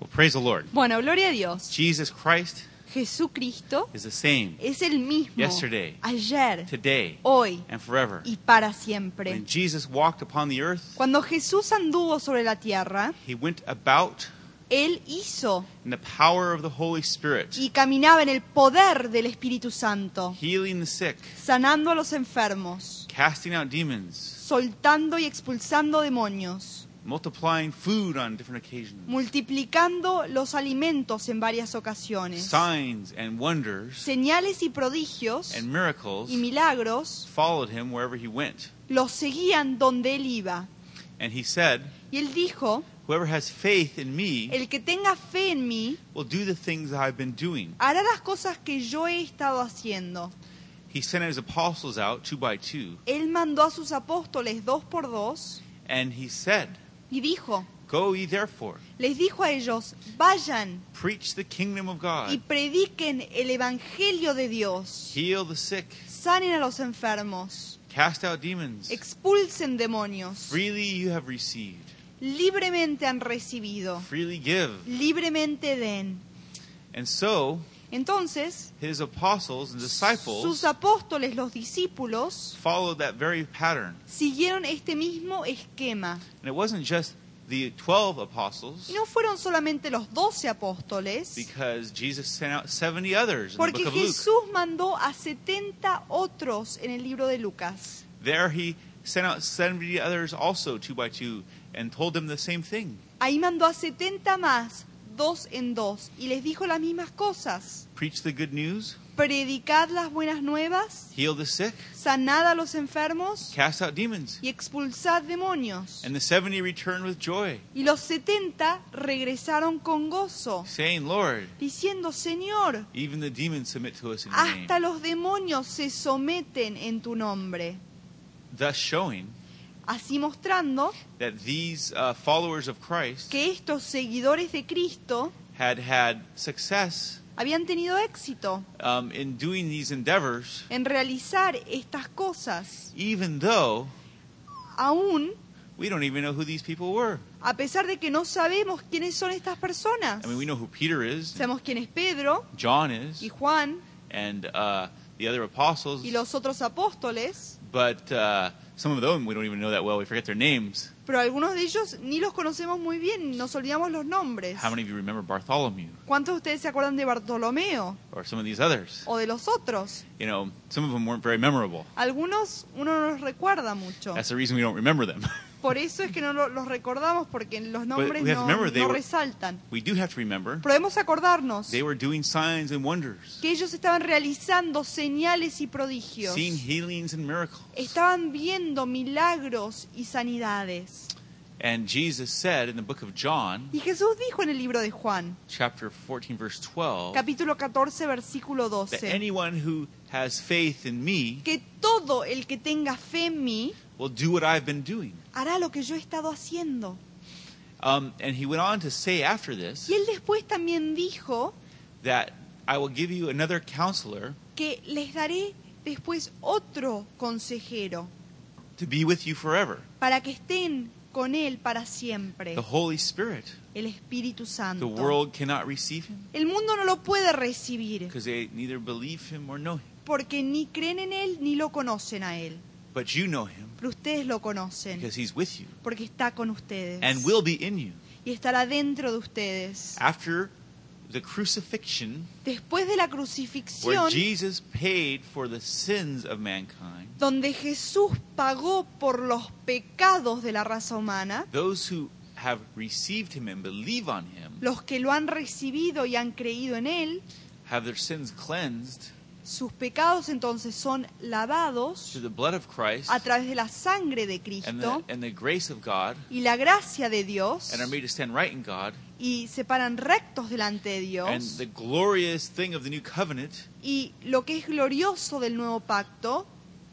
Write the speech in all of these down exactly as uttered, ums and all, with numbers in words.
Well, praise the Lord. Bueno, gloria a Dios. Jesus Christ Jesucristo is the same es el mismo yesterday, ayer, today, hoy and forever. y para siempre. When Jesus walked upon the earth, Cuando Jesús anduvo sobre la tierra, he went about Él hizo in the power of the Holy Spirit, y caminaba en el poder del Espíritu Santo, healing the sick, sanando a los enfermos, casting out demons, soltando y expulsando demonios, multiplying food on different occasions. multiplicando los alimentos en varias ocasiones. Signs and wonders Señales y prodigios and miracles y milagros followed him wherever he went. los seguían donde Él iba. And he said, Y Él dijo, whoever has faith in me el que tenga fe en mí, will do the things that I've been doing. hará las cosas que yo he estado haciendo. He sent his apostles out two by two, Él mandó a sus apóstoles dos por dos and he said, y dijo, go ye therefore, les dijo a ellos, vayan preach the kingdom of y God, prediquen el evangelio de Dios, heal the sick, sanen a los enfermos, cast out demons. expulsen demonios, Freely you have received, libremente han recibido, freely give. libremente den. And so Entonces, his apostles and disciples sus apóstoles, los discípulos, followed that very pattern. siguieron este mismo esquema. And it wasn't just the twelve apostles, Y no fueron solamente los doce apóstoles, because Jesus sent out seventy others in the porque book of Luke. Jesús mandó a setenta otros en el libro de Lucas. There he sent out seventy others also two by two and told them the same thing. Ahí mandó a setenta más, dos en dos, y les dijo las mismas cosas. Preach the good news, Predicad las buenas nuevas, heal the sick, sanad a los enfermos cast out demons. y expulsad demonios. And the seventy returned with joy, Y los setenta regresaron con gozo, saying, Lord, diciendo, Señor, even the demons submit to us in your name. hasta los demonios se someten en tu nombre. Thus showing Así mostrando that these uh, followers of Christ que estos seguidores de Cristo had had success habían tenido éxito um, in doing these endeavors, en realizar estas cosas, even though aún we don't even know who these people were. a pesar de que no sabemos quiénes son estas personas. I mean, we know who Peter is, Sabemos quién es Pedro John is, y Juan and uh, the other apostles, y los otros apóstoles, but uh, some of them we don't even know that well. We forget their names. pero algunos de ellos ni los conocemos muy bien, nos olvidamos los nombres. How many of you remember Bartholomew ¿Cuántos de ustedes se acuerdan de Bartolomeo or some of these others? o de los otros? You know, some of them weren't very memorable. Algunos uno no los recuerda mucho. That's the reason we don't remember them. Por eso es que no lo- los recordamos, porque los nombres we have to no, remember they no were- resaltan. We do have to remember Pero debemos acordarnos they were doing signs and wonders, que ellos estaban realizando señales y prodigios. seeing healings and miracles. Estaban viendo milagros y sanidades. And Jesus said in the book of John, Y Jesús dijo en el libro de Juan, chapter fourteen, verse twelve, capítulo catorce, versículo that doce, anyone who has faith in me que todo el que tenga fe en mí will do what I've been doing. hará lo que yo he estado haciendo. Um, and he went on to say after this Y él después también dijo that I will give you another counselor que les daré después otro consejero to be with you forever, para que estén con él para siempre, the Holy Spirit. el Espíritu The Santo. world cannot receive him El mundo no lo puede recibir because they neither believe him or know him. porque ni creen en él ni lo conocen a él. But you know him Pero ustedes lo conocen because he's with you porque está con ustedes and will be in you. y estará dentro de ustedes. After the crucifixion, Después de la where crucifixión, Jesus paid for the sins of mankind, donde Jesús pagó por los pecados de la raza humana, those who have received him and believe on him los que lo han recibido y han creído en él, have their sins cleansed sus pecados entonces son lavados through the blood of Christ a través de la sangre de and Cristo the, and the grace of God, y la gracia de Dios, and are made to stand right in God. y se paran rectos delante de And Dios. the glorious thing of the new covenant Y lo que es glorioso del nuevo pacto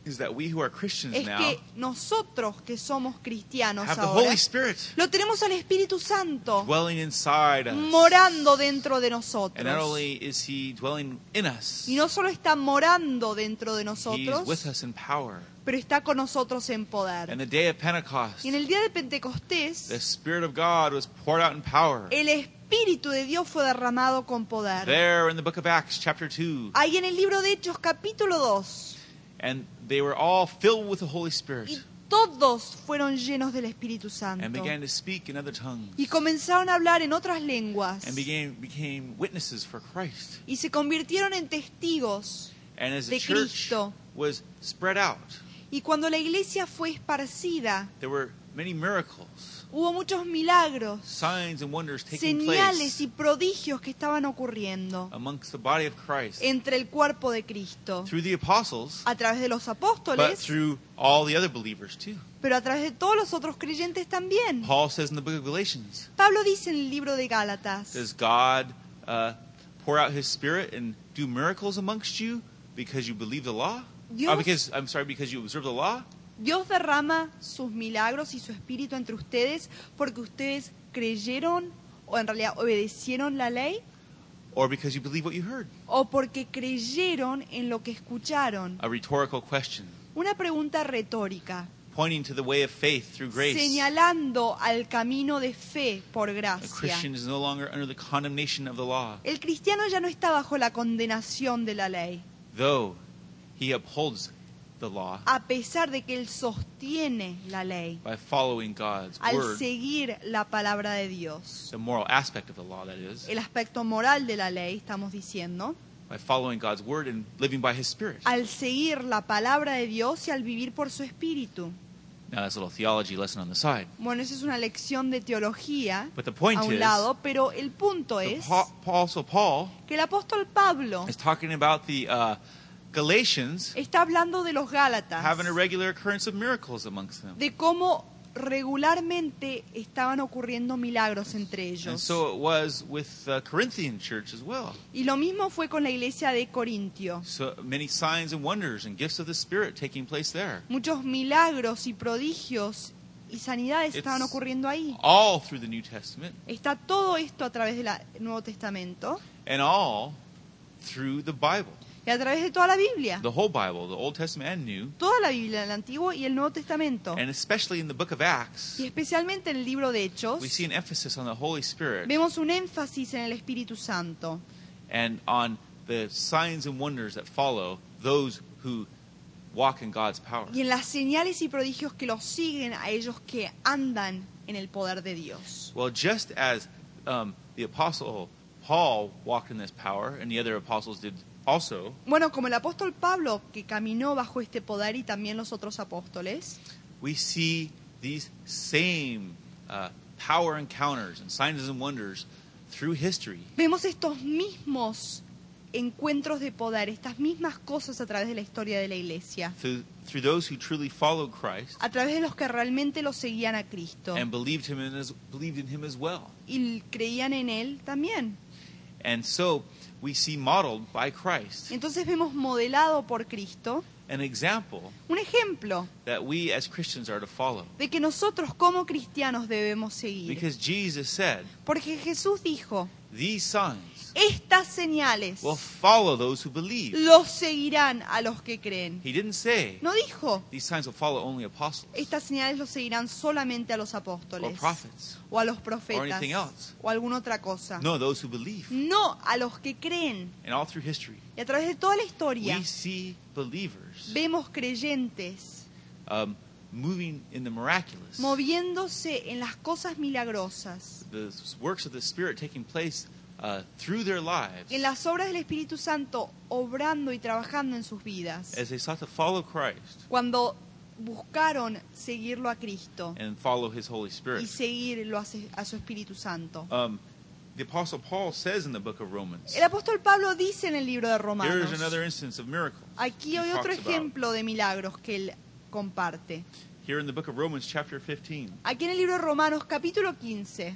is that we who are Christians es now que nosotros que somos cristianos have the ahora, Holy Spirit lo tenemos al Espíritu Santo dwelling inside us. morando dentro de And not nosotros. only is He dwelling in us, Y no solo está morando dentro de He's nosotros, with us in power. pero está con nosotros en poder. And the day of Pentecost, Y en el día de Pentecostés, the Spirit of God was poured out in power. el Espíritu de Dios fue derramado con poder. There in the book of Acts, chapter two. Ahí en el libro de Hechos, capítulo dos, And they were all filled with the Holy y Spirit todos fueron llenos del Espíritu and Santo. began to speak in other tongues Y comenzaron a hablar en otras lenguas. and began, became witnesses for Christ. Y se convirtieron en testigos. And as the de church Cristo. was spread out, Y cuando la iglesia fue esparcida, there were many miracles, hubo muchos milagros, signs and wonders taking señales y place prodigios que estaban ocurriendo amongst the body of Christ entre el cuerpo de Cristo, through the apostles, a través de los but apóstoles, through all the other believers too. pero a través de todos los otros creyentes también. Paul says in the book of Galatians, Pablo dice en el libro de Gálatas, does God uh, pour out His Spirit and do miracles amongst you because you believe the law? Dios- Oh, because I'm sorry, because you observe the law, Dios derrama sus milagros y su espíritu entre ustedes porque ustedes creyeron o en realidad obedecieron la ley or because you believe what you heard? o porque creyeron en lo que escucharon. A rhetorical question, Una pregunta retórica, pointing to the way of faith through grace. señalando al camino de fe por A gracia. Christian is no longer under the condemnation of the law, El cristiano ya no está bajo la condenación de la ley, though he upholds the law a pesar de que él sostiene la ley by following God's al word, seguir la palabra de Dios. the moral aspect of the law, that is, El aspecto moral de la ley, estamos diciendo, by following God's word and living by His Spirit. al seguir la palabra de Dios y al vivir por su espíritu. Now, that's a little theology lesson on the side. Bueno, esa es una lección de teología But the point a un is, lado, pero el punto the es Pa- also Paul que el apóstol Pablo is talking about the uh, Galatians está hablando de los Gálatas, having a regular occurrence of miracles amongst them. de cómo regularmente estaban ocurriendo milagros entre And ellos. so it was with the Corinthian church as well. Y lo mismo fue con la iglesia de Corintio. So many signs and wonders and gifts of the Spirit taking place there. Muchos milagros y prodigios y sanidades It's estaban ocurriendo ahí. all through the New Testament Está todo esto a través del Nuevo Testamento and all through the Bible. y a través de toda la Biblia. The whole Bible, the Old Testament and New, Toda la Biblia, el Antiguo y el Nuevo Testamento. and especially in the book of Acts, Y especialmente en el libro de Hechos, we see an emphasis on the Holy Spirit vemos un énfasis en el Espíritu Santo and on the signs and wonders that follow those who walk in God's power. y en las señales y prodigios que los siguen a ellos que andan en el poder de Dios. Well, just as um, the apostle Paul walked in this power, and the other apostles did also, Bueno, como el apóstol Pablo que caminó bajo este poder y también los otros apóstoles, we see these same uh, power encounters and signs and wonders through history. vemos estos mismos encuentros de poder, estas mismas cosas a través de la historia de la iglesia, Through, through those who truly followed Christ a través de los que realmente lo seguían a Cristo and believed him in as, believed in him as well. y creían en Él también. And so we see modeled by Christ Entonces vemos modelado por Cristo an example un ejemplo that we as Christians are to follow. de que nosotros como cristianos debemos seguir. Because Jesus said, Porque Jesús dijo, these signs estas señales will follow those who believe. los seguirán a los que creen. He didn't say No dijo, these signs will follow only apostles estas señales los seguirán solamente a los or apóstoles prophets. o a los or profetas anything else. o alguna otra cosa. No, those who believe. No, a los que creen. And all through history, Y a través de toda la historia we see believers vemos creyentes um, moving in the miraculous. moviéndose en las cosas milagrosas, The works of the Spirit taking place uh, through their lives en las obras del Espíritu Santo obrando y trabajando en sus vidas, as they sought to follow Christ cuando buscaron seguirlo a Cristo and follow His Holy y Spirit. seguirlo a su a su Espíritu Santo. Um, the Apostle Paul says in the book of Romans, El apóstol Pablo dice en el libro de here is Romanos, another instance of miracles. aquí he hay otro talks about. ejemplo de milagros que él comparte. Here in the book of Romans chapter fifteen, Aquí en el libro de Romanos capítulo quince,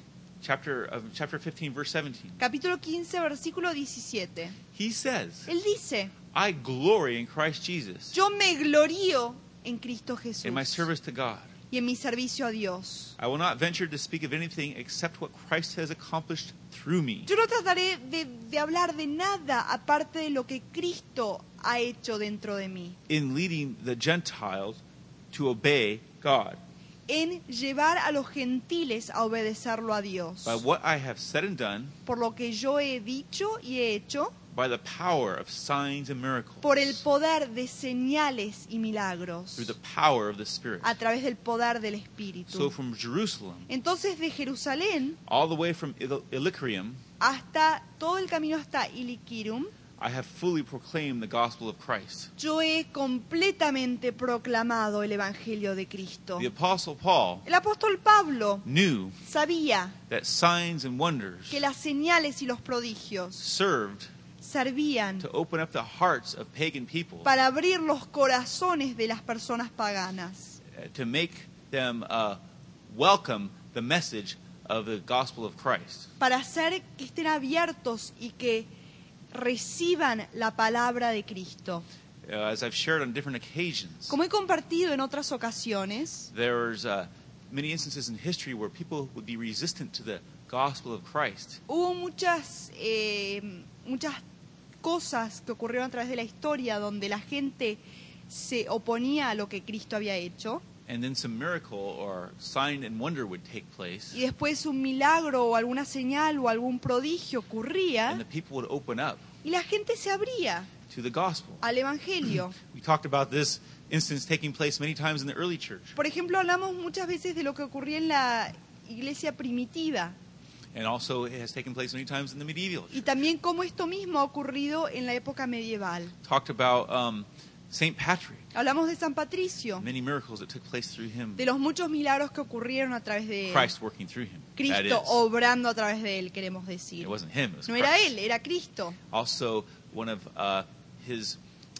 chapter of chapter fifteen, verse seventeen. Capítulo quince, versículo diecisiete. He says, Él dice, I glory in Christ Jesus yo me glorío en Cristo Jesús in my service to God. y en mi servicio a Dios. I will not venture to speak of anything except what Christ has accomplished through me. Yo no trataré de, de hablar de nada aparte de lo que Cristo ha hecho dentro de mí, In leading the Gentiles to obey God. en llevar a los gentiles a obedecerlo a Dios. By what I have said and done, Por lo que yo he dicho y he hecho, by the power of signs and miracles, por el poder de señales y milagros, through the power of the Spirit. a través del poder del So Espíritu. from Jerusalem, Entonces de Jerusalén all the way from Il- Illyricum, hasta todo el camino hasta Iliquirum, I have fully proclaimed the gospel of Christ. yo he completamente proclamado el Evangelio de Cristo. The Apostle Paul El apóstol Pablo knew sabía that signs and wonders que las señales y los prodigios served servían to open up the hearts of pagan people, para abrir los corazones de las personas paganas, uh, to make them uh, welcome the message of the gospel of Christ. para hacer que estén abiertos y que reciban la palabra de Cristo. Uh, as I've shared on different occasions, Como he compartido en otras ocasiones, there's uh, many instances in history where people would be resistant to the gospel of Christ. hubo muchas, eh, muchas cosas que ocurrieron a través de la historia donde la gente se oponía a lo que Cristo había hecho, And then some miracle or sign and wonder would take place, y después un milagro o alguna señal o algún prodigio ocurría and the people would open up y la gente se abría to the gospel. al Evangelio. We talked about this instance taking place many times in the early church, Por ejemplo, hablamos muchas veces de lo que ocurría en la iglesia primitiva and also it has taken place many times in the medieval y church. también cómo esto mismo ha ocurrido en la época medieval. Talked about um, Saint Patrick, Hablamos de San Patricio, many miracles that took place through him, de los muchos milagros que ocurrieron a través de él. Christ working through him. That Cristo is, obrando a través de él, queremos it decir. wasn't him, it was No era Christ. él, era Cristo. Also, one of uh, his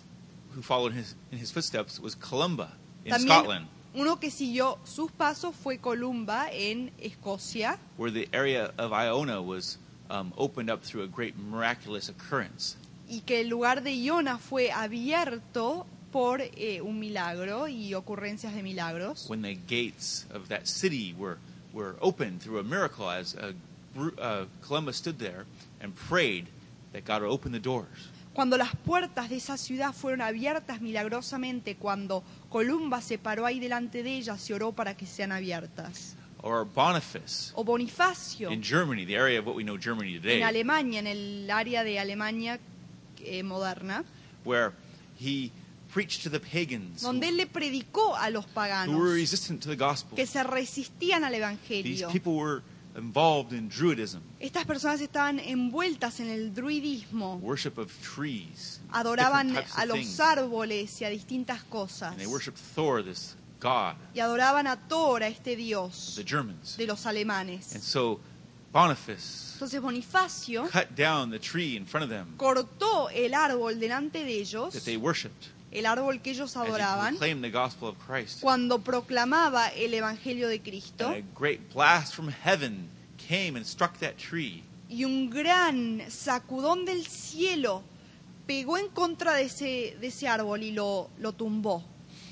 who followed his in his footsteps was Columba in También Scotland, uno que siguió sus pasos fue Columba en Escocia, where the area of Iona was um, opened up through a great miraculous occurrence. y que el lugar de Iona fue abierto por eh, un milagro y ocurrencias de milagros. When the gates of that city were were opened through a miracle, as uh, Bru- uh, Columbus stood there and prayed that God would open the doors. Cuando las puertas de esa ciudad fueron abiertas milagrosamente, cuando Columba se paró ahí delante de ellas y oró para que sean abiertas. Or Boniface O Bonifacio, in Germany, the area of what we know Germany en today, Alemania, en el área de Alemania eh, moderna, where he preached to the pagans who, donde él le predicó a los who were paganos resistant to the gospel. que se resistían al These Evangelio. people were involved in Druidism, Estas personas estaban envueltas en el druidismo, worship of trees, adoraban different types a of los things. árboles y a distintas cosas, And they worshipped Thor, this god y adoraban a Thor, a este of dios the Germans. de los And alemanes. so Boniface Entonces Bonifacio cut down the tree in front of them cortó el árbol delante de ellos, that they worshipped, el árbol que ellos as he adoraban, proclaimed the gospel of Christ. cuando proclamaba el Evangelio de Cristo, And a great blast from heaven came and struck that tree, y un gran sacudón del cielo pegó en contra de ese, de ese árbol y lo, lo tumbó.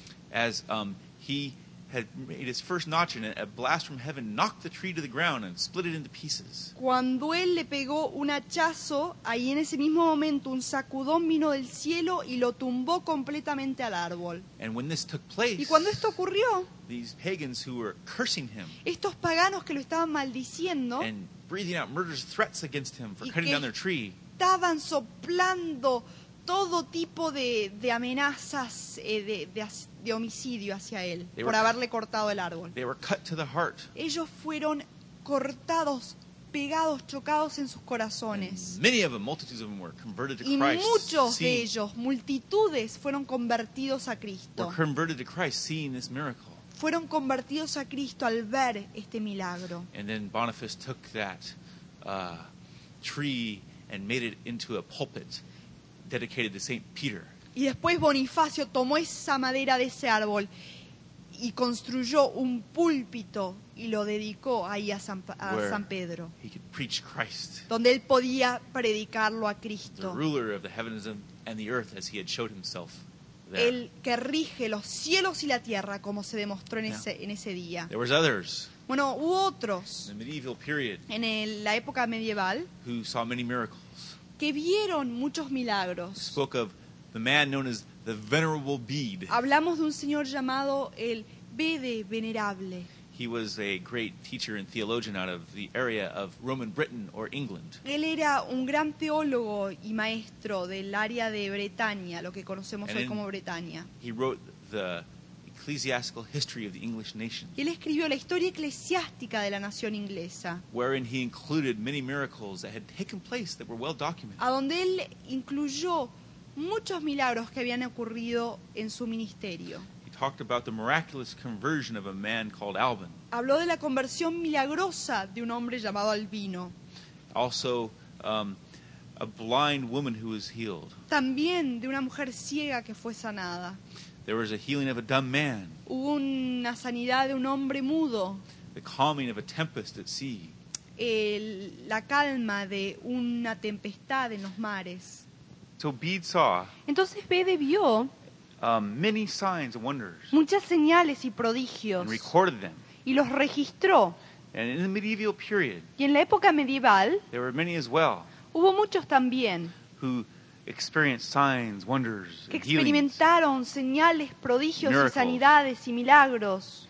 as um, he had made his first notch in it. A blast from heaven knocked the tree to the ground and split it into pieces. Cuando él le pegó un hachazo, ahí en ese mismo momento un sacudón vino del cielo y lo tumbó completamente al árbol. And when this took Y place, cuando esto ocurrió, these pagans who were cursing him estos paganos que lo estaban maldiciendo and breathing out murderous threats against him for Y cutting que- down their tree, estaban soplando todo tipo de, de amenazas eh, de, de as- de homicidio hacia él They por were- haberle cortado el árbol. they were cut to the heart. Ellos fueron cortados, pegados, chocados en sus And corazones. many of them, multitudes of them, were converted to Y Christ. muchos de seeing- ellos, multitudes, fueron convertidos a were Cristo. converted to Christ, seeing this miracle. Fueron convertidos a Cristo al ver este milagro. And then Boniface took that uh, tree and made it into a pulpit dedicated to Saint Peter. Y después Bonifacio tomó esa madera de ese árbol y construyó un púlpito y lo dedicó ahí a San, a Where San Pedro, he could preach Christ, donde él podía predicarlo a the Cristo, ruler of the heavens and and the earth, as he had showed himself there. el que rige los cielos y la tierra, como se demostró en Yeah. ese, en ese día. There was others Bueno, hubo in otros the medieval period en el- la época medieval who saw many miracles. que vieron muchos milagros. Spoke of the man known as the Venerable Bede. Hablamos de un señor llamado el Bede Venerable. He was a great teacher and theologian out of the area of Roman Britain or England. Él era un gran teólogo y maestro del área de Bretaña, lo que conocemos And hoy in- como Bretaña. He wrote the ecclesiastical history of the English nation, Él escribió la historia eclesiástica de la nación inglesa, wherein he included many miracles that had taken place that were well documented. a donde él incluyó muchos milagros que habían ocurrido en su ministerio. He talked about the miraculous conversion of a man called Alban, Habló de la conversión milagrosa de un hombre llamado Albino, also um, a blind woman who was healed. también de una mujer ciega que fue sanada. There was a healing of a dumb man, Hubo una sanidad de un hombre mudo, the calming of a tempest at sea. el- la calma de una tempestad en los mares. So Bede saw Entonces Bede vio um, many signs and wonders muchas señales y prodigios and recorded them. y los registró. And in the medieval period, Y en la época medieval there were many as well hubo muchos también who experienced signs, wonders, que and healings. experimentaron señales, prodigios y Miracles. sanidades y milagros.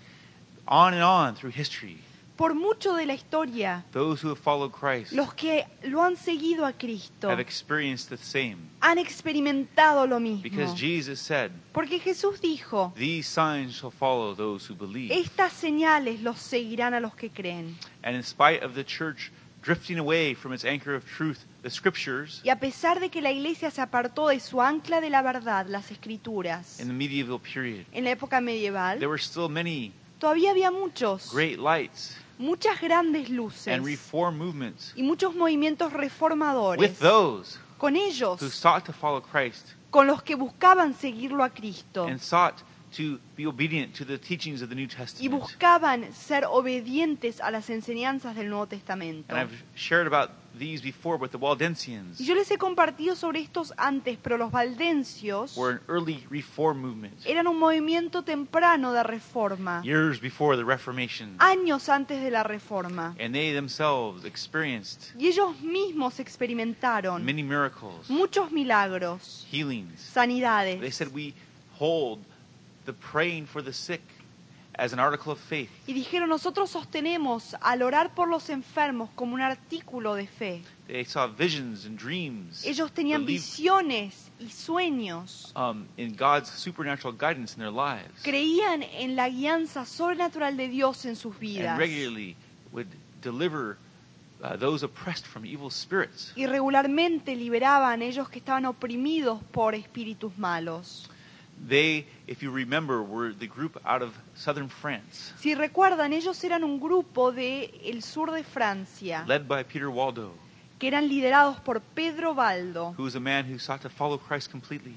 On and on through history, Por mucho de la historia, those who have followed Christ los que lo han seguido a Cristo have experienced the same. han experimentado lo mismo. Because Jesus said, Porque Jesús dijo, "These signs shall follow those who believe." estas señales los seguirán a los que creen. And in spite of the church drifting away from its anchor of truth, the scriptures, Y a pesar de que la iglesia se apartó de su ancla de la verdad, las escrituras, in the medieval period, en la época there medieval, were still many todavía había muchos, great lights muchas grandes luces and reform movements y muchos movimientos with reformadores those con ellos, who sought to follow Christ con los que buscaban seguirlo a Cristo and sought to be obedient to the teachings of the New y Testament. buscaban ser obedientes a las enseñanzas del Nuevo Testamento. And I've shared about these before, but the Waldensians Y yo les he compartido sobre estos antes, pero los valdencios were an early reform movement, eran un movimiento temprano de reforma, years before the Reformation. años antes de la reforma. And they themselves experienced Y ellos mismos experimentaron many miracles, muchos milagros, healings. They sanidades. said we hold the praying for the sick as an article of faith. Y dijeron, nosotros sostenemos al orar por los enfermos como un artículo de fe. They saw visions and dreams. Ellos tenían believed, visiones y sueños. um, in God's supernatural guidance in their lives. Creían en la guianza sobrenatural de Dios en sus And vidas. regularly would deliver uh, those oppressed from evil spirits. Y regularmente liberaban a ellos que estaban oprimidos por espíritus malos. They, if you remember, were the group out of southern France, Si recuerdan, ellos eran un grupo del sur de Francia, led by Peter Waldo, que eran liderados por Pedro Baldo, who was a man who sought to follow Christ completely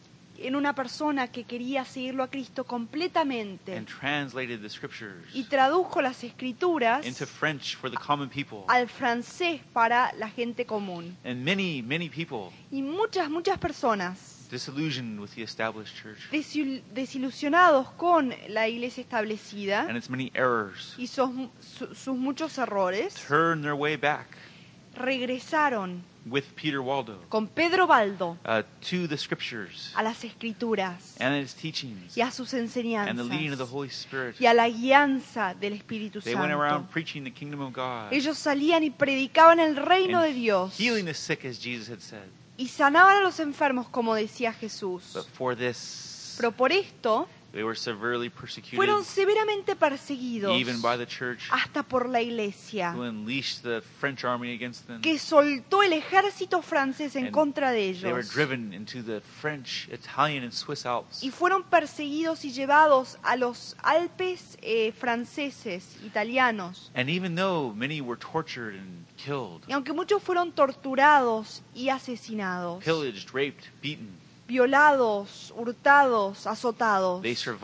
en una persona que quería seguirlo a Cristo completamente and translated the scriptures y tradujo las escrituras into French for the common people. al francés para la gente común. And many, many people Y muchas, muchas personas disillusioned with the established church desil- desilusionados con la iglesia establecida and its many errors y sus, su- sus muchos errores, turned their way back regresaron with Peter Waldo con Pedro Baldo uh, to the scriptures a las escrituras and its teachings y a sus and the leading of the enseñanzas Holy Spirit. y a la guianza del Espíritu They went around Santo. preaching the kingdom of God Ellos salían y predicaban el reino de and Dios healing the sick, as Jesus had said. y sanaban a los enfermos, como decía Jesús. But for this, Pero por esto they were severely persecuted, fueron severamente perseguidos, even by the church, hasta por la iglesia, who unleashed the French army against them. que soltó el ejército francés en And contra de They were ellos. driven into the French, Italian, and Swiss Alps. Y fueron perseguidos y llevados a los Alpes eh, franceses, italianos. And even though many were tortured and killed, Y aunque muchos fueron torturados y asesinados, pillaged, raped, beaten, violados, hurtados, azotados, they survived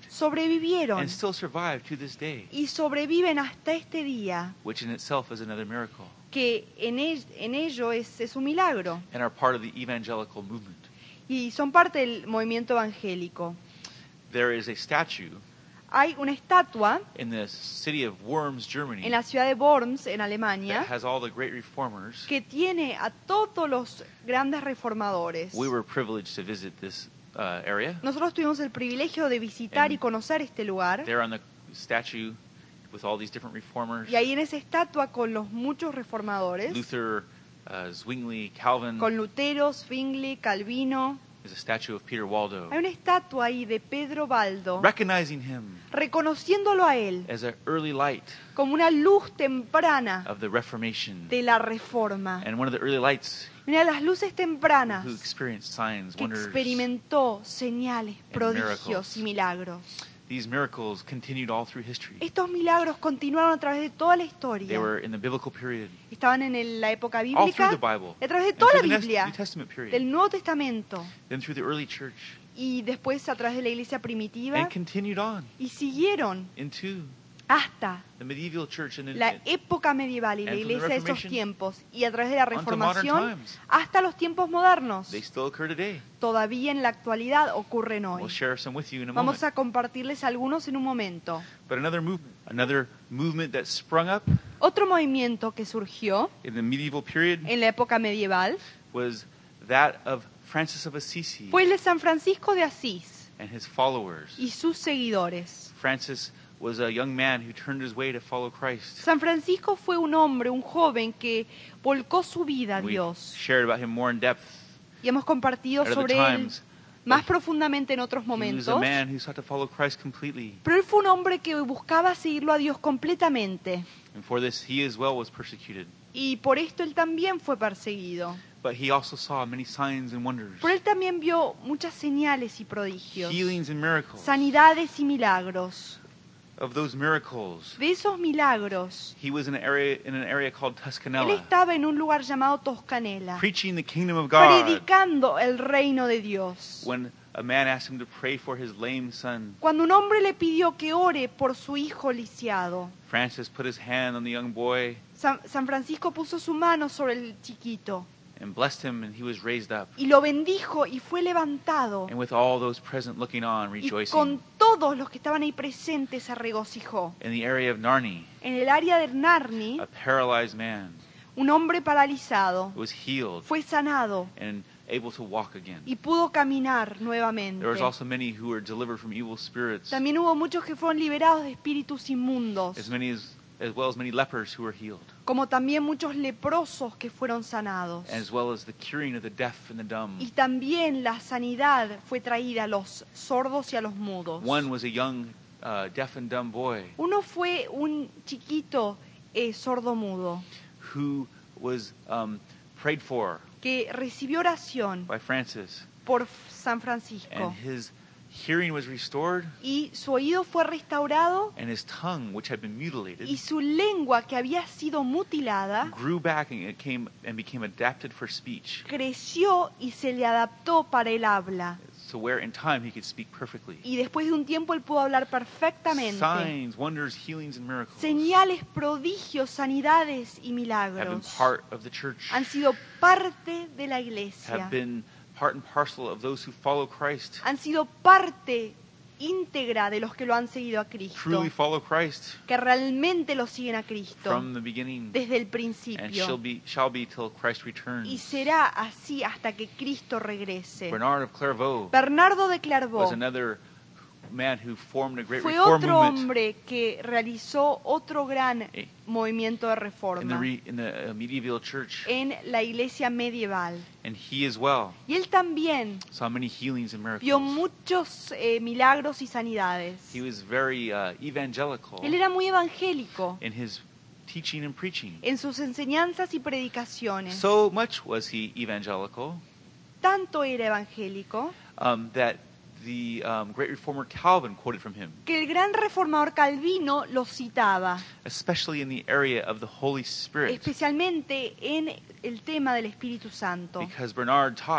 sobrevivieron and still survive to this day, y sobreviven hasta este día, which in itself is another miracle, que en, el- en ello es, es un milagro. and are part of the evangelical movement. Y son parte del movimiento evangélico. There is a statue Hay una estatua in the city of Worms, Germany, en la ciudad de Worms, en that Alemania, has all the great reformers. que tiene a todos los grandes reformadores. We were privileged to visit this uh, area. Nosotros tuvimos el privilegio de visitar y And conocer este lugar. There on the statue with all these different reformers, Y ahí en esa estatua con los muchos reformadores, Luther, uh, Zwingli, Calvin, con Lutero, Zwingli, Calvino, is a statue of Peter Waldo, hay una estatua ahí de Pedro Baldo, recognizing him reconociéndolo a él as an early light como una luz temprana of the Reformation, de la Reforma. and one of the early lights Una de las luces tempranas who experienced signs, que wonders. experimentó señales, prodigios miracles. y milagros. These miracles continued all through history. Estos milagros continuaron a través de toda la They historia. were in the biblical period, Estaban en el- la época all through bíblica, the Bible, y a través de and toda la through the Nes- Biblia, New Testament period, del Nuevo Testamento, then through the early church, y después a través de la iglesia primitiva, and continued on y siguieron into hasta the medieval church and, la época medieval y la And from the iglesia de esos Reformation tiempos, y a través de la unto modern Reformación times. hasta los tiempos modernos. They still occur today. Todavía en la actualidad ocurren hoy. We'll share some with you in a Vamos moment. a compartirles algunos en un momento. But another movement, another movement that sprung up Otro movimiento que surgió in the medieval period en la época medieval was that of Francis of Assisi fue el de San Francisco de Asís and his followers. y sus seguidores. Francis was a young man who turned his way to follow Christ. San Francisco fue un hombre, un joven que volcó su vida a We Dios. shared about him more in depth Y hemos compartido at other sobre él times. más profundamente en otros He was a momentos. man who sought to follow Christ completely. Pero él fue un hombre que buscaba seguirlo a Dios completamente. And for this he as well was persecuted. Y por esto él también fue perseguido. But he also saw many signs and wonders, Pero él también vio muchas señales y prodigios, healings and miracles. sanidades y milagros. Of those miracles, De esos milagros, he was in an area in an area called él Tuscanela, estaba en un lugar llamado Toscanela, preaching the kingdom of God. predicando el reino de Dios. When a man asked him to pray for his lame son, Cuando un hombre le pidió que ore por su hijo lisiado, Francis put his hand on the young boy San, San Francisco puso su mano sobre el chiquito and blessed him, and he was raised up. y lo bendijo y fue levantado. And with all those present looking on, Y rejoicing. con todos los que estaban ahí presentes se regocijó. In the area of Narni, En el área de Narni, a paralyzed man un hombre paralizado was healed fue sanado and able to walk again. y pudo caminar nuevamente. There was also many who were delivered from evil spirits, También hubo muchos que fueron liberados de espíritus inmundos, as many as as well as many lepers who were healed, como también muchos leprosos que fueron sanados. as well as the curing of the deaf and the dumb. Y también la sanidad fue traída a los sordos y a los mudos. One was a young uh, deaf and dumb boy Uno fue un chiquito eh, sordo-mudo who was um, prayed for que recibió oración by Francis, por San Francisco and his hearing was restored, y su oído fue restaurado and his tongue, which had been mutilated, y su lengua que había sido mutilada grew back and it came and became adapted for speech, creció y se le adaptó para el habla. so where in time he could speak perfectly. Y después de un tiempo él pudo hablar perfectamente. Signs, wonders, healings, and miracles Señales, prodigios, sanidades y have been milagros part of the church, han sido parte de la iglesia, have been part and parcel of those who follow Christ, han sido parte íntegra de los que lo han seguido a Cristo, truly follow Christ que realmente lo siguen a Cristo from the beginning, desde el and shall principio. be shall be till Christ Y returns. será así hasta que Cristo regrese. Bernard of Clairvaux Bernardo de was Clairvaux another man who formed a great fue reform otro movement hombre que realizó otro gran Eh, movimiento de in the reforma re, in the uh, medieval church, en la iglesia medieval. and he as well Y él también saw many healings and vio miracles. muchos eh, milagros y sanidades. He was very uh, evangelical Él era muy evangélico in his teaching and preaching. en sus enseñanzas y predicaciones. So much was he evangelical Tanto era evangélico um, that the um, great reformer Calvin quoted from him, que el gran reformador Calvino lo citaba, especially in the area of the Holy Spirit, especialmente en el tema del Espíritu Santo. because Bernard taught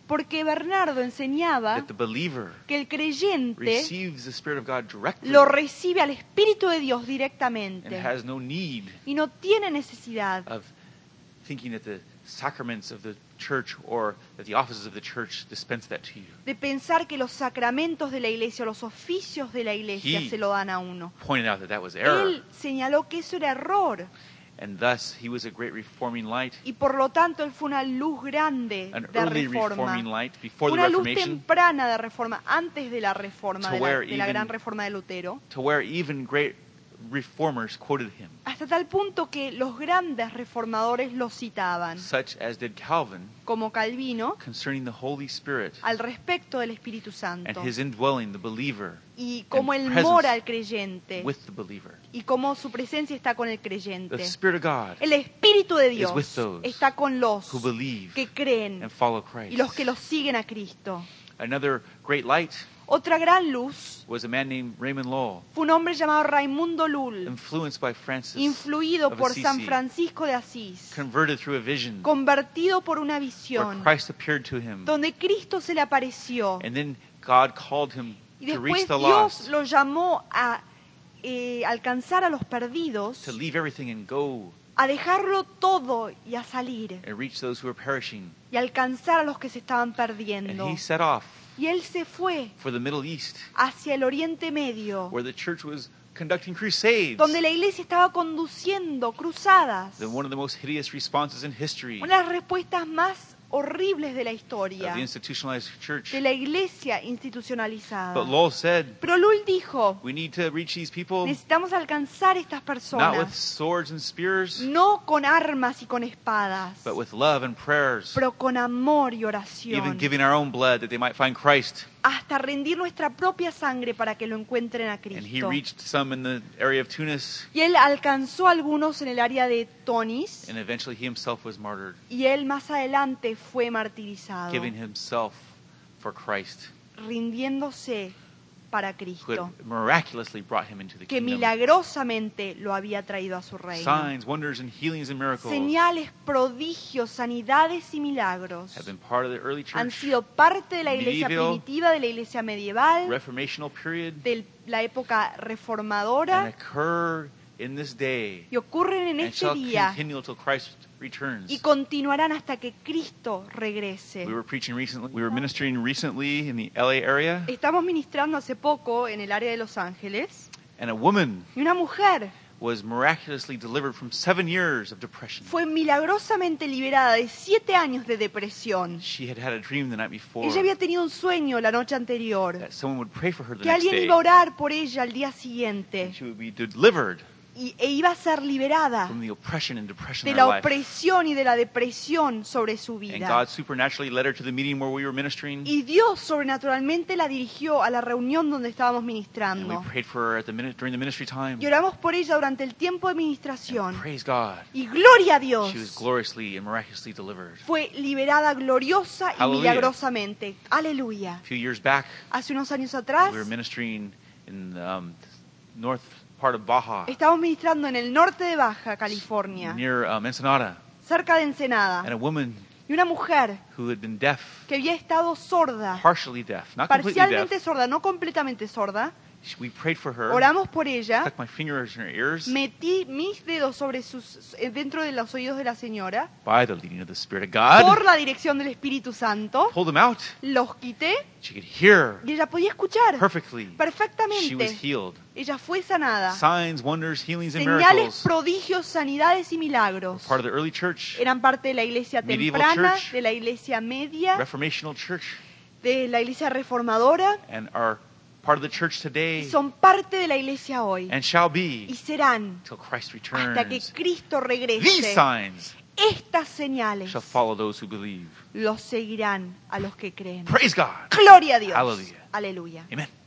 Porque Bernardo enseñaba that the believer que el creyente receives the Spirit of God directly lo recibe al Espíritu de Dios and directamente has no need y no tiene necesidad of thinking that the sacraments of the church or that the offices of the church dispense that to you. de pensar que los sacramentos de la iglesia o los oficios de la iglesia He se lo dan a uno. Pointed out that that was error, Él señaló que eso era error and thus he was a great reforming light, y por lo tanto él fue una luz grande an de early reforma. reforming light before the Una luz Reformation, temprana de reforma, antes de la reforma, To de la, where de la even- gran reforma de Lutero, to where even great reformers quoted him, hasta tal punto que los grandes reformadores lo citaban, such as did Calvin como Calvino, concerning the Holy Spirit al respecto del Espíritu and Santo his indwelling the believer y cómo and él presence mora al creyente with the believer. y cómo su presencia está con el The creyente. Spirit of God El Espíritu de is Dios with those está con los who believe que creen and follow y los Christ. que los siguen a Cristo. Another great light Otra gran luz was a man named Raymond Lull, fue un hombre llamado Raimundo Lull, influenced by Francis influido of por San Assisi, Francisco de Asís, converted through a vision convertido por una where visión, Christ appeared to him, donde Cristo se le apareció. and then God called him Y to reach después the Dios lost, lo llamó a eh, alcanzar a los perdidos, to leave everything and go a dejarlo todo y a salir, and reach those who are perishing. y alcanzar a los que se estaban And perdiendo. he set off Y él se fue for the Middle East, hacia el Oriente Medio, where the church was conducting crusades. donde la iglesia estaba conduciendo cruzadas. The, one of the most hideous responses in history Una de las respuestas más horribles de la of historia, the institutionalized church. de la iglesia institucionalizada. But Lowell said, Pero Lull dijo, we need to reach these people necesitamos alcanzar a estas not with personas, swords and spears, no con armas y con espadas, but with love and prayers, pero con amor y even oración, giving our own blood that they might find Christ. hasta rendir nuestra propia sangre para que lo encuentren a And he Cristo. reached some in the area of Tunis, Y él alcanzó a algunos en el área de Tonis, and eventually he himself was martyred, y él más adelante fue martirizado, giving himself for Christ, rindiéndose para who had Cristo, miraculously brought him into the que kingdom. milagrosamente lo había traído a su reino. Signs, wonders, and healings and miracles Señales, prodigios, sanidades y milagros have been part of the early han church, sido parte de la iglesia medieval, primitiva, de la iglesia medieval, reformational period, de la época and reformadora, occur in this day, y ocurren en and este shall día continue until Christ returns. y continuarán hasta que Cristo regrese. We were preaching recently. We were ministering recently in the L A area, Estamos ministrando hace poco en el área de Los Ángeles and a woman y una mujer was miraculously delivered from seven years of depression. fue milagrosamente liberada de siete años de depresión. She had had a dream the night before Ella había tenido un sueño la noche anterior, that someone would pray for her the que next alguien day, iba a orar por ella al día siguiente and she would be delivered y, e iba a ser liberada from the oppression and depression de in la her life. opresión y de la depresión sobre su And vida. God supernaturally led her to the meeting where we were ministering, Y Dios sobrenaturalmente la dirigió a la reunión donde estábamos and we ministrando. prayed for her at the minute during the ministry time. Y oramos por ella durante el tiempo de And ministración. praise God, Y gloria a Dios. she was gloriously and miraculously delivered. Fue liberada gloriosa y Hallelujah. milagrosamente. Aleluya. A few years back, Hace unos años atrás we were ministering in the um, north part of Baja, estábamos ministrando en el norte de Baja California, near um, Ensenada, cerca de Ensenada, and a woman y una mujer who had been deaf, que había estado sorda, partially deaf, not completely deaf. parcialmente sorda, no completamente sorda. We prayed for her, Oramos por ella. stuck my fingers in her ears Metí mis dedos sobre sus, eh, dentro de los oídos de la señora, by the leading of the Spirit of God, por la dirección del Espíritu Santo, pulled them out. los quité She could hear y ella podía escuchar perfectly. She was perfectamente. healed. Ella fue sanada. Signs, wonders, healings, and Señales, miracles. prodigios, sanidades y milagros. Part of the early church, Eran parte de la iglesia Medieval temprana, church. de la iglesia media, reformational church, de la iglesia reformadora, and are part of the church y today, son parte de la iglesia hoy. and shall Y be serán till Christ hasta que returns. Cristo These regrese. signs Estas señales shall follow those who believe. los seguirán a los que creen. Praise God. Gloria a Dios. Hallelujah. Aleluya. Amen.